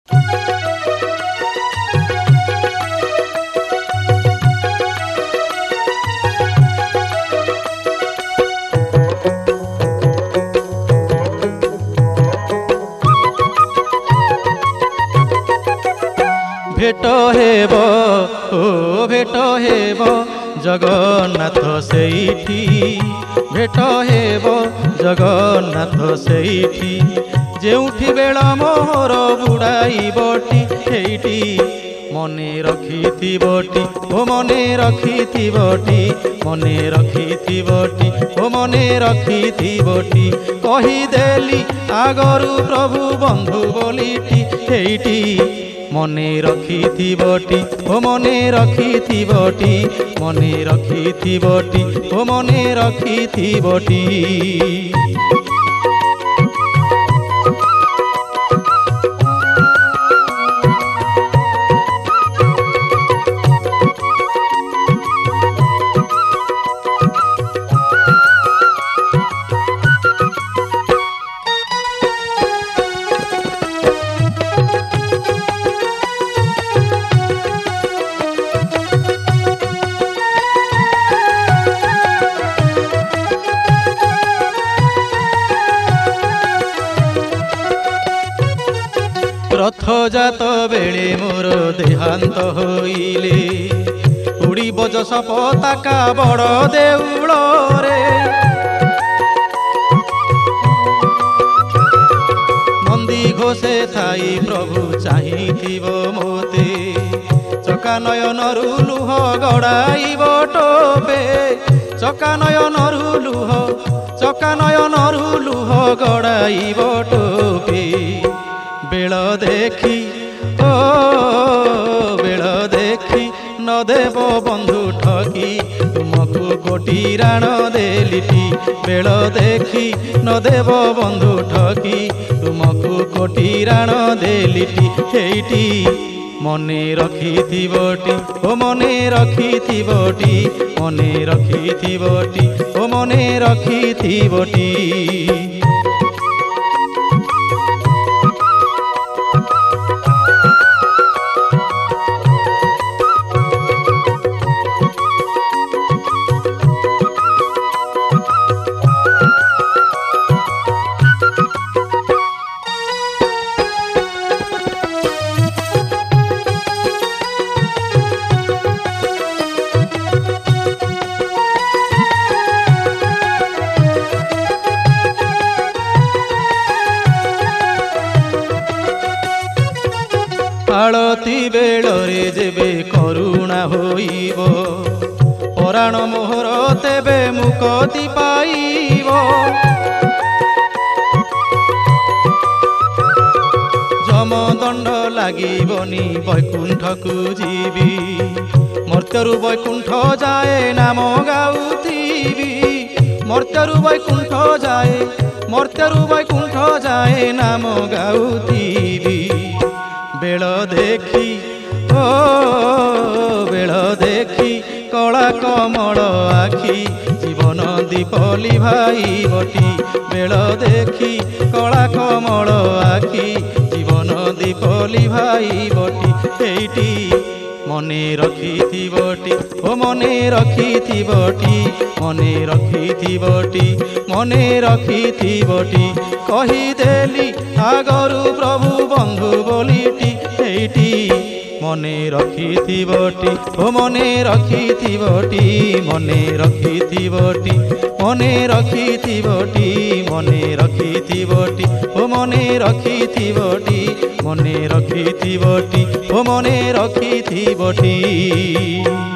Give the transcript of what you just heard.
भेट हेब ओ भेट हेब जगन्नाथ सेठी भेट हेब जगन्नाथ सेठी जेउठी बेल मोहर बुड़ाइबटी हेटी मने रखिथिबटी ओ मने रखिथिबटी मने रखिथिबटी ओ मने रखिथिबटी कहिदेली आगरु प्रभु बंधु बोलिटी हेटी मने रखिथिबटी ओ मने रखिथिबटी मने रखिथिबटी ओ मने रखिथिबटी। रथजात बेले मोर देहांत होइले उड़ीब जस पताका बड़ देउल रे नंदी घोषे थाई प्रभु चाहिथिब मोते चका नयनरु लुह गड़ाइब टोपे चका नयनरु लुह गड़ाइब टोपे बेल देखी ओ बेल देखी न देव बंधु ठगी तुमको कोटी राण देलिटी बेल देखी न देव बंधु ठगी तुमको कोटी राण देलिटी हेटी मने रखिथिबटी ओ मने रखिथिबटी मने रखिथिबटी ओ मने रखिथिबटी। आलती बेलरे जेबे करुणा होइब पराण मोहर तेबे मुक्ति पाइब जमदंड लागिबनी वैकुंठकु जीवी मर्त्यरु वैकुंठ जाए नाम गाउथिबी मर्त्यरु वैकुंठ जाए नाम गाउथिबी बेल देखी ओ बेल देखी कला कमल आखि जीवन दीपली भाई बटी बेल देखी कला कमल आखि जीवन दीपली भाई बटी हेटी मने रखिथिबटी ओ मने रखिथिबटी मने रखिथिबटी मने रखिथिबटी कहिदेली आगरु प्रभु बंधु बोलिटी हेटी मने रखिथिबटी ओ मने रखिथिबटी मने रखिथिबटी मने रखिथिबटी मने रखिथिबटी ओ मने रखिथिबटी मने रखिथिबटी ओ मने रखिथिबटी।